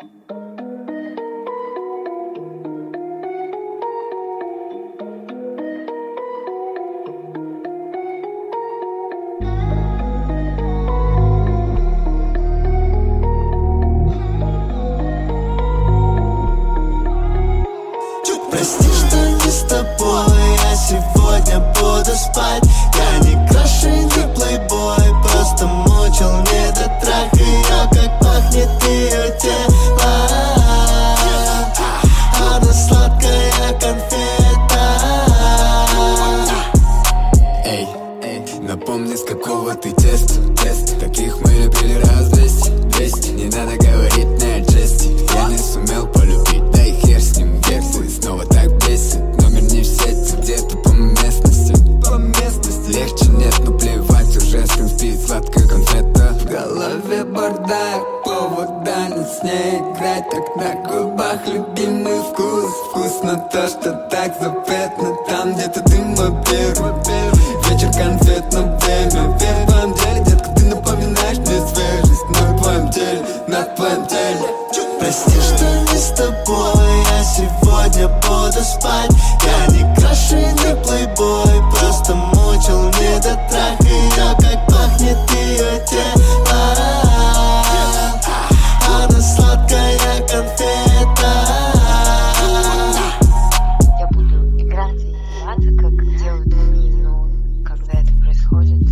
Прости, что не с тобой, я сегодня буду спать. Я не краш и не плейбой, просто мучил недотрах. Ее как пахнет ее тело, она сладкая конфета. Эй, напомни, с какого ты теста. Таких мы любили раз 200. Не надо говорить на жесте. Я не сумел полюбить, да и хер с ним. Версии снова так бесит. Номер не в сети, где-то по местности. Легче нет, но плевать, уже с кем спит сладкая конфета. В голове бардак, повода не с ней играть. Так на губах любимый вкус. Вкусно то, что так запретно. Там где-то ты мой первый. Вечер конфетно время. В твоем деле, детка, ты напоминаешь мне свежесть. На твоем теле. Прости, что не с тобой, я сегодня буду спать. Я не краш и не плейбой, просто мучил недотрах. Ее как пахнет ее тело, она сладкая конфета. Я буду играть и издеваться, как делают они, но когда это происходит,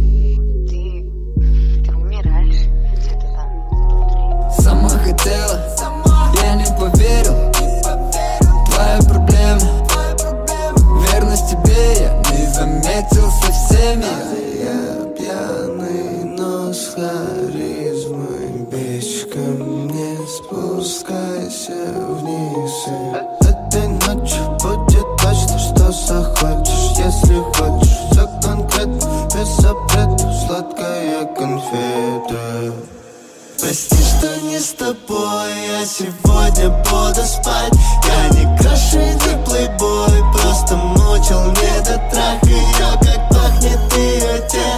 ты умираешь где-то там внутри. Сама хотела, я не поверил. Твоя проблема, верность тебе я не заметил со всеми. Я пьяный, но с харизмой. Бич ко мне, спускайся вниз. Этой ночью будет точно, что захочешь. Если хочешь, все конкретно, без запретов, сладкая конфета. Прости, что не с тобой, я сегодня буду спать. Я не краш и не плейбой, просто мучил недотрах. Ее как пахнет ее тело,